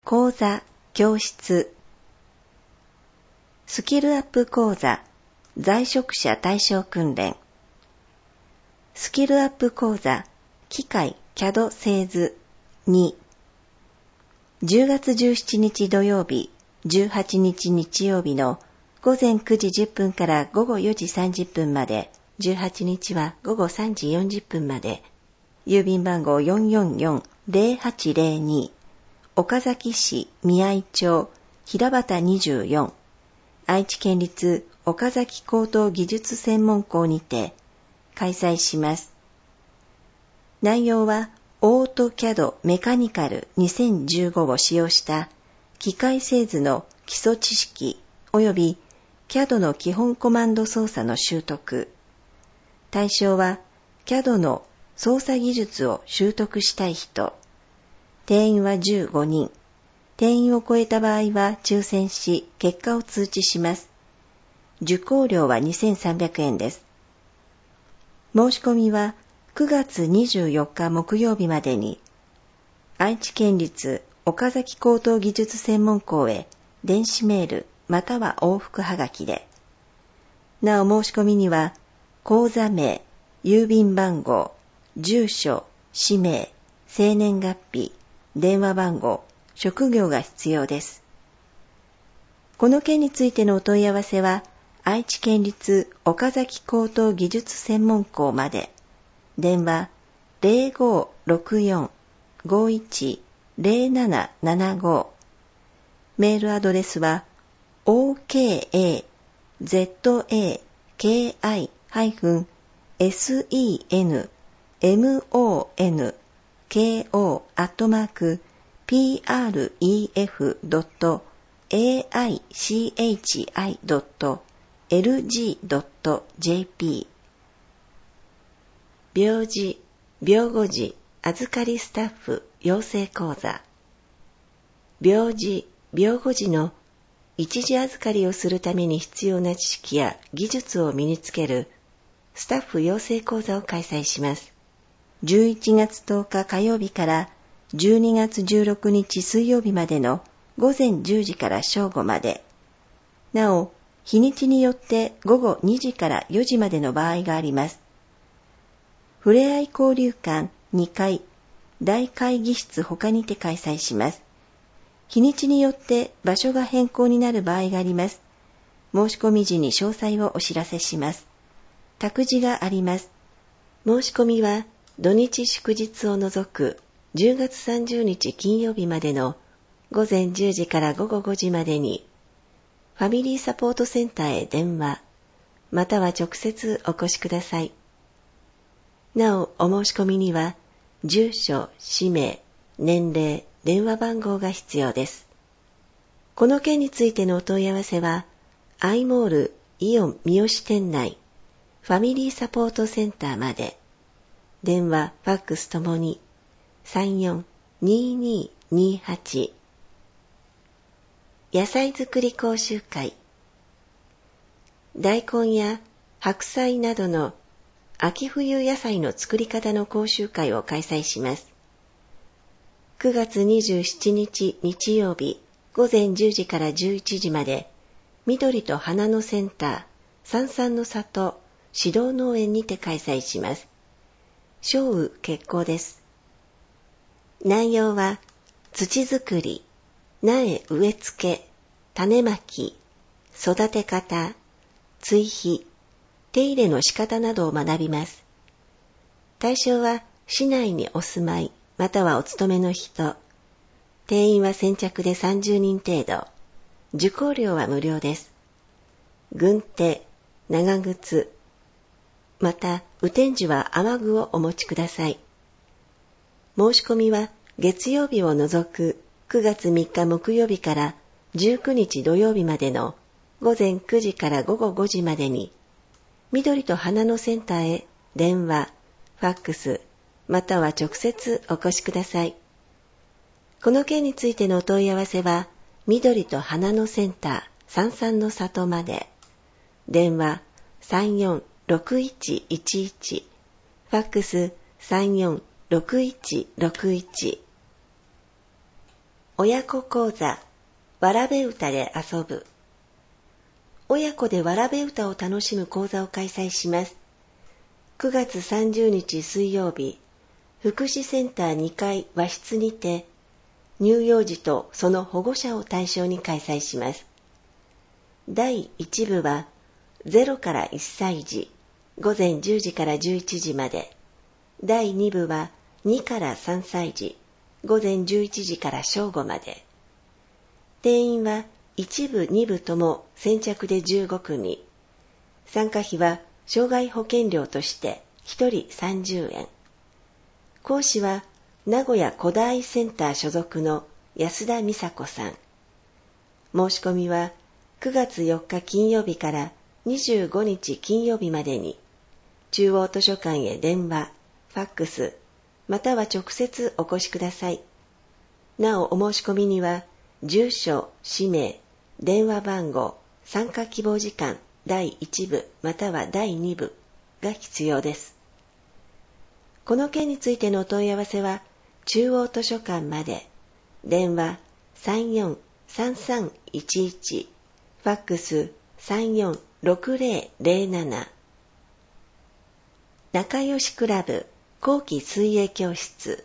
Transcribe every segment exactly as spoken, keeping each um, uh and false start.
講座、教室。スキルアップ講座、在職者対象訓練。スキルアップ講座、機械 キャド 製図に。じゅうがつじゅうしちにち土曜日、じゅうはちにち日曜日のごぜんくじじゅっぷんからごごよじさんじゅっぷんまで、じゅうはちにちはごごさんじよんじゅっぷんまで、郵便番号 よんよんよんゼロはちゼロに、岡崎市宮井町平畑にじゅうよん、愛知県立岡崎高等技術専門校にて開催します。内容はオートキャドメカニカルにせんじゅうごを使用した機械製図の基礎知識及び キャド の基本コマンド操作の習得。対象は キャド の操作技術を習得したい人。定員はじゅうごにん。定員を超えた場合は抽選し結果を通知します。受講料はにせんさんびゃくえんです。申し込みはくがつにじゅうよっか木曜日までに、愛知県立岡崎高等技術専門校へ電子メールまたは往復はがきで。なお申し込みには、講座名、郵便番号、住所、氏名、生年月日、電話番号、職業が必要です。この件についてのお問い合わせは、愛知県立岡崎高等技術専門校まで。電話 ゼロごろくよん ごいち ゼロななななご。メールアドレスは オーケーエーゼットエーケーアイセンモンコ アットマーク ピーアールイーエフドットエーアイシーエイチアイドットエルジードットジェーピー。病児、病後児、預かりスタッフ養成講座。病児、病後児の一時預かりをするために必要な知識や技術を身につけるスタッフ養成講座を開催します。じゅういちがつとおか火曜日からじゅうにがつじゅうろくにち水曜日までのごぜんじゅうじから正午まで。なお、日にちによってごごにじからよじまでの場合があります。ふれあい交流館にかい、大会議室他にて開催します。日にちによって場所が変更になる場合があります。申し込み時に詳細をお知らせします。託児があります。申し込みは土日祝日を除くじゅうがつさんじゅうにち金曜日までのごぜんじゅうじからごごごじまでに、ファミリーサポートセンターへ電話、または直接お越しください。なお、お申し込みには、住所、氏名、年齢、電話番号が必要です。この件についてのお問い合わせは、アイモールイオン三好店内、ファミリーサポートセンターまで。電話、ファックスともに、さんよんにーにーにーはち。野菜作り講習会。大根や白菜などの秋冬野菜の作り方の講習会を開催します。くがつにじゅうしちにち日曜日ごぜんじゅうじからじゅういちじまで、緑と花のセンター、三々の里指導農園にて開催します。少雨決行です。内容は、土作り、苗植え付け、種まき、育て方、追肥、手入れの仕方などを学びます。対象は、市内にお住まい、またはお勤めの人。定員は先着でさんじゅうにん程度。受講料は無料です。軍手、長靴、また、雨天時は雨具をお持ちください。申し込みは月曜日を除くくがつみっか木曜日からじゅうくにち土曜日までのごぜんくじからごごごじまでに、緑と花のセンターへ電話、ファックス、または直接お越しください。この件についてのお問い合わせは、緑と花のセンター、三々の里まで。電話さんよんろくいちいちいち、ファックスさんよんろくいちろくいち。 親子講座、わらべ歌で遊ぶ。親子でわらべ歌を楽しむ講座を開催します。くがつさんじゅうにち水曜日、福祉センターにかい和室にて、乳幼児とその保護者を対象に開催します。だいいちぶはゼロからいっさい児、ごぜんじゅうじからじゅういちじまで。だいにぶはにからさんさい児、ごぜんじゅういちじから正午まで。定員はいちぶにぶとも先着でじゅうごくみ。参加費は障害保険料としてひとりさんじゅうえん。講師は名古屋古代センター所属の安田美佐子さん。申し込みはくがつよっか金曜日からにじゅうごにち金曜日までに、中央図書館へ電話、ファックス、または直接お越しください。なおお申し込みには、住所、氏名、電話番号、参加希望時間だいいちぶまたはだいにぶが必要です。この件についてのお問い合わせは、中央図書館まで、電話さんよんさんさんいちいち、ファックスさんよんろくぜろぜろなな。仲良しクラブ後期水泳教室。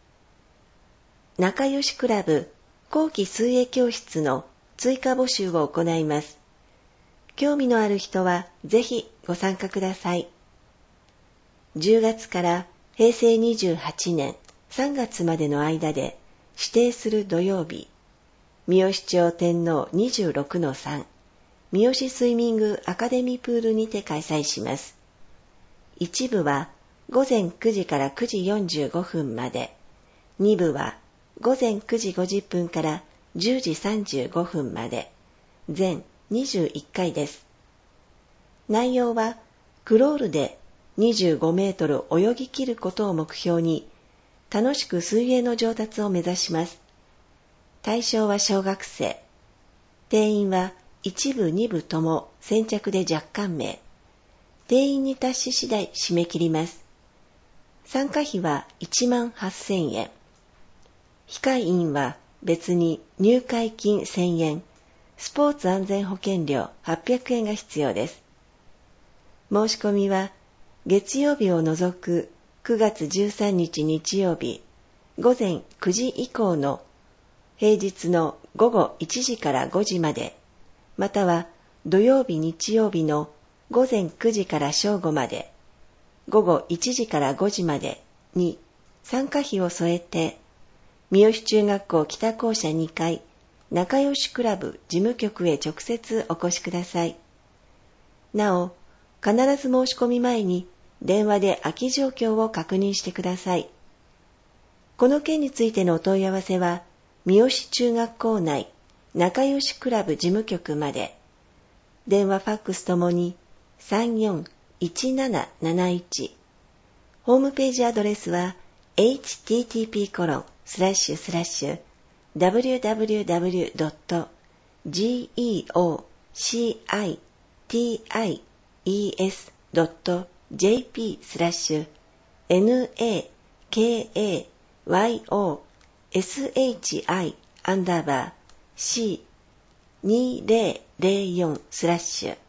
仲良しクラブ後期水泳教室の追加募集を行います。興味のある人はぜひご参加ください。じゅうがつからへいせいにじゅうはちねんさんがつまでの間で指定する土曜日、三好町天王 にじゅうろくのさん 三好スイミングアカデミープールにて開催します。いちぶはごぜんくじからくじよんじゅうごふんまで、にぶはごぜんくじごじゅっぷんからじゅうじさんじゅうごふんまで、全にじゅういっかいです。内容は、クロールでにじゅうごメートル泳ぎ切ることを目標に、楽しく水泳の上達を目指します。対象は小学生。定員はいちぶにぶとも先着で若干名。定員に達し次第締め切ります。参加費はいちまんはっせんえん。非会員は別に入会金せんえん、スポーツ安全保険料はっぴゃくえんが必要です。申し込みは月曜日を除くくがつじゅうさんにち日曜日ごぜんくじ以降の平日のごごいちじからごじまで、または土曜日日曜日のごぜんくじから正午まで、ごごいちじからごじまでに参加費を添えて、三好中学校北校舎にかい仲良しクラブ事務局へ直接お越しください。なお、必ず申し込み前に電話で空き状況を確認してください。この件についてのお問い合わせは、三好中学校内仲良しクラブ事務局まで、電話ファックスともにさんよんいちなななないち、ホームページアドレスは エイチティーティーピーコロンスラッシュスラッシュダブリューダブリューダブリュードットジーオーシーアイティーアイイーエスドットジェーピースラッシュエヌエーケーエーワイオーエスエイチアイアンダーバー シーにぜろぜろよん スラッシュ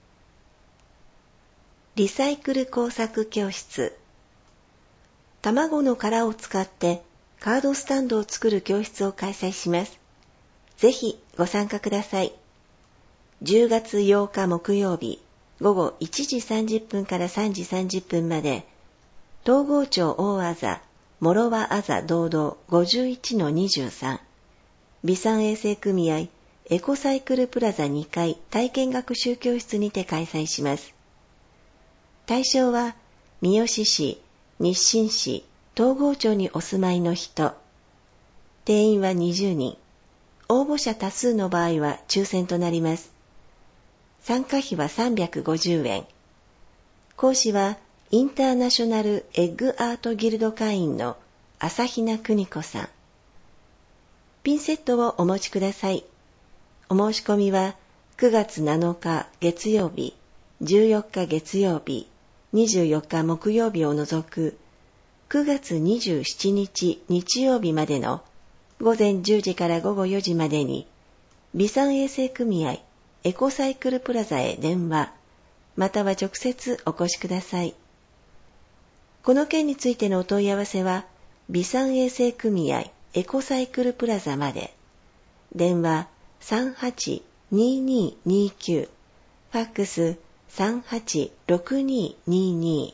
リサイクル工作教室。卵の殻を使ってカードスタンドを作る教室を開催します。ぜひご参加ください。じゅうがつようか木曜日ごごいちじさんじゅっぷんからさんじさんじゅっぷんまで、東郷町大あざ諸和あざ道道 ごじゅういちのにじゅうさん 美産衛生組合エコサイクルプラザにかい体験学習教室にて開催します。対象は三好市、日清市、東郷町にお住まいの人。定員はにじゅうにん。応募者多数の場合は抽選となります。参加費はさんびゃくごじゅうえん。講師はインターナショナルエッグアートギルド会員の朝比奈邦子さん。ピンセットをお持ちください。お申し込みはくがつなのか月曜日、じゅうよっか月曜日、にじゅうよっか木曜日を除くくがつにじゅうしちにち日曜日までの午前じゅうじから午後よじまでに、備産衛生組合エコサイクルプラザへ電話、または直接お越しください。この件についてのお問い合わせは、備産衛生組合エコサイクルプラザまで。電話 さんはちにーにーにーきゅう、ファックス さんはちろくにーにーに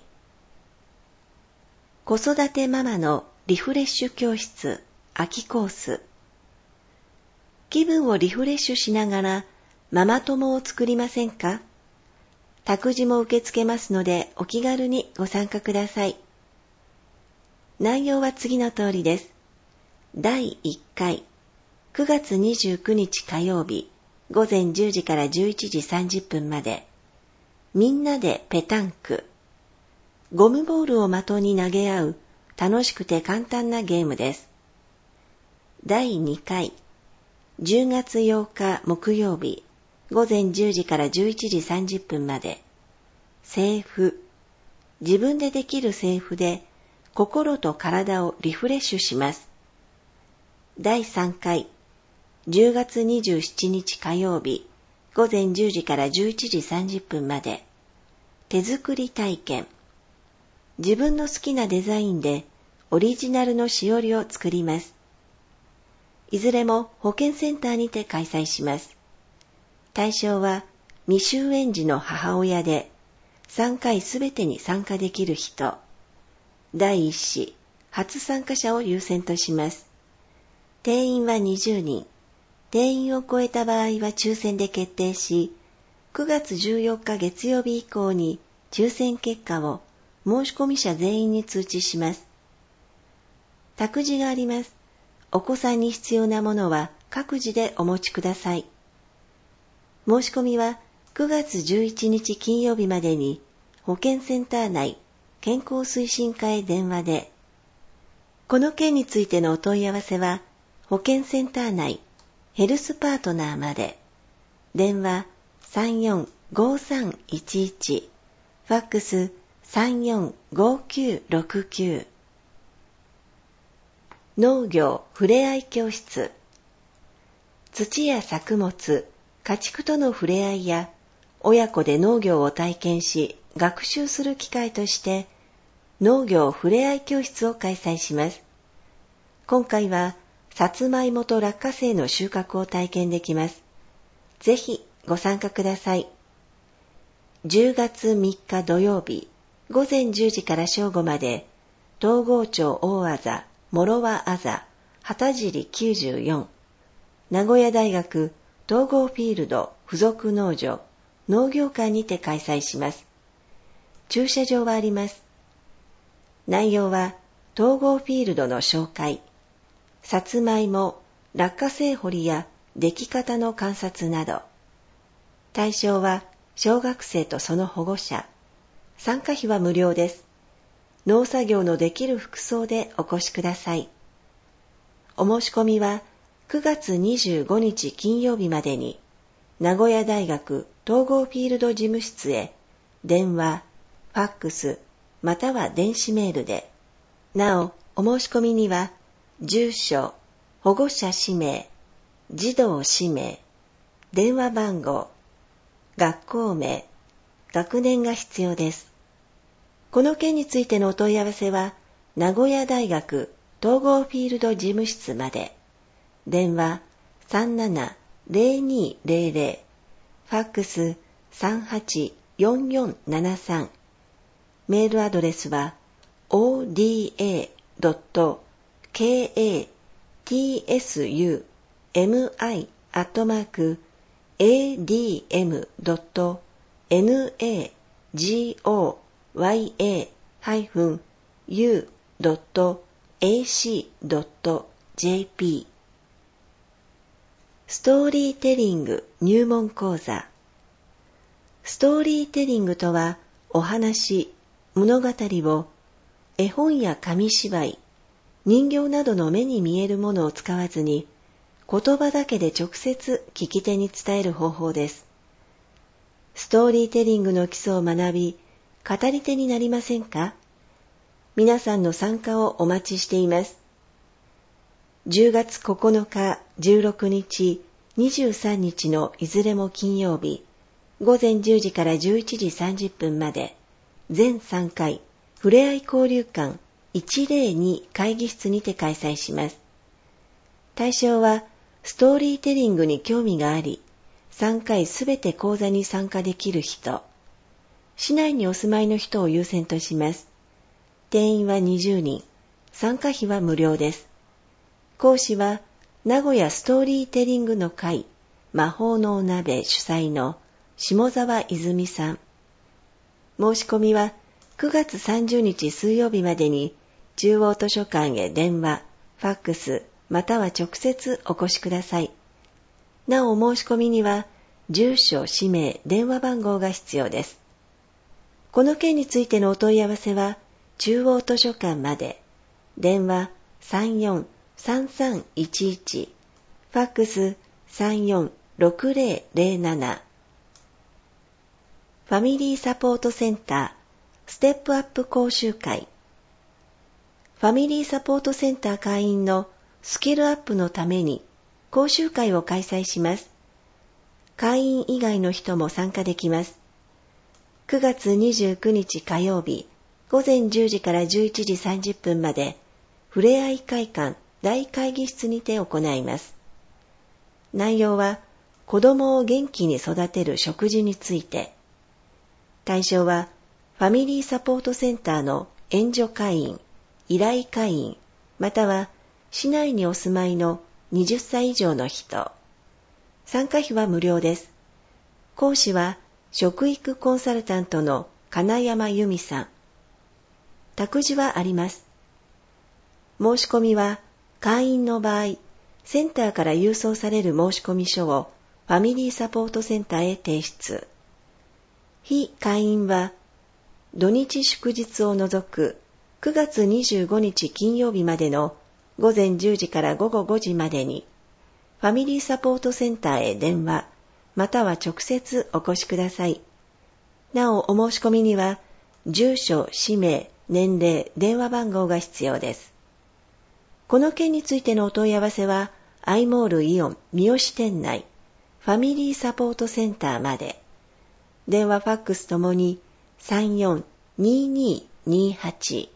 ー。子育てママのリフレッシュ教室秋コース。気分をリフレッシュしながらママ友を作りませんか？託児も受け付けますのでお気軽にご参加ください。内容は次の通りです。だいいっかい、くがつにじゅうくにち火曜日、午前じゅうじからじゅういちじさんじゅっぷんまで。みんなでペタンク。ゴムボールを的に投げ合う楽しくて簡単なゲームです。だいにかい、じゅうがつようか木曜日、午前じゅうじからじゅういちじさんじゅっぷんまで。セーフ。自分でできるセーフで心と体をリフレッシュします。だいさんかい、じゅうがつにじゅうしちにち火曜日、午前じゅうじからじゅういちじさんじゅっぷんまで。手作り体験。自分の好きなデザインでオリジナルのしおりを作ります。いずれも保健センターにて開催します。対象は未就園児の母親で、さんかいすべてに参加できる人。だいいっ子、初参加者を優先とします。定員はにじゅうにん。定員を超えた場合は抽選で決定し、くがつじゅうよっか月曜日以降に抽選結果を申し込み者全員に通知します。託児があります。お子さんに必要なものは各自でお持ちください。申し込みはくがつじゅういちにち金曜日までに保健センター内健康推進課へ電話で。この件についてのお問い合わせは保健センター内ヘルスパートナーまで。電話 さんよんごさんいちいち、ファックス さんよんごきゅうろくきゅう。農業ふれあい教室。土や作物、家畜とのふれあいや、親子で農業を体験し、学習する機会として、農業ふれあい教室を開催します。今回は、さつまいもと落花生の収穫を体験できます。ぜひご参加ください。じゅうがつみっか土曜日、午前じゅうじから正午まで、東郷町大あざ、諸和あざ、旗尻きゅうじゅうよん、名古屋大学東郷フィールド附属農場農業館にて開催します。駐車場はあります。内容は東郷フィールドの紹介、さつまいも、落花生掘りや出来方の観察など。対象は小学生とその保護者。参加費は無料です。農作業のできる服装でお越しください。お申し込みはくがつにじゅうごにち金曜日までに、名古屋大学統合フィールド事務室へ、電話、ファックス、または電子メールで。なお、お申し込みには、住所、保護者氏名、児童氏名、電話番号、学校名、学年が必要です。この件についてのお問い合わせは、名古屋大学統合フィールド事務室まで。電話 さんななぜろにぜろぜろ、ファックス さんはちよんよんななさん、メールアドレスは オーディーエードットケーエーティーエスユーエムアイ アットマーク エーディーエム ドット ネゴヤ ハイフン ユー ドット エーシー ドット ジェーピー。ストーリーテリング入門講座。ストーリーテリングとは、お話、物語を絵本や紙芝居、人形などの目に見えるものを使わずに、言葉だけで直接聞き手に伝える方法です。ストーリーテリングの基礎を学び、語り手になりませんか？皆さんの参加をお待ちしています。 じゅうがつここのか、じゅうろくにち、にじゅうさんにちのいずれも金曜日、ごぜんじゅうじからじゅういちじさんじゅっぷんまで、全さんかい、ふれあい交流館いちまるに会議室にて開催します。対象は、ストーリーテリングに興味があり、さんかいすべて講座に参加できる人、市内にお住まいの人を優先とします。定員はにじゅうにん、参加費は無料です。講師は、名古屋ストーリーテリングの会、魔法のお鍋主催の下沢泉さん。申し込みはくがつさんじゅうにち水曜日までに中央図書館へ電話、ファックス、または直接お越しください。なおお申し込みには、住所、氏名、電話番号が必要です。この件についてのお問い合わせは、中央図書館まで、電話 さんよんさんさんいちいち、ファックス さんよんろくぜろぜろなな。ファミリーサポートセンター、ステップアップ講習会。ファミリーサポートセンター会員のスキルアップのために講習会を開催します。会員以外の人も参加できます。くがつにじゅうくにち火曜日、ごぜんじゅうじからじゅういちじさんじゅっぷんまで、ふれあい会館大会議室にて行います。内容は、子供を元気に育てる食事について。対象は、ファミリーサポートセンターの援助会員、依頼会員、または市内にお住まいのはたち以上の人。参加費は無料です。講師は、食育コンサルタントの金山由美さん。託児はあります。申し込みは、会員の場合、センターから郵送される申込書をファミリーサポートセンターへ提出。非会員は、土日祝日を除くくがつにじゅうごにち金曜日までのごぜんじゅうじからごごごじまでに、ファミリーサポートセンターへ電話、または直接お越しください。なお、お申し込みには、住所、氏名、年齢、電話番号が必要です。この件についてのお問い合わせは、アイモールイオン三好店内、ファミリーサポートセンターまで。電話ファックスともに さんよんにーにーにーはち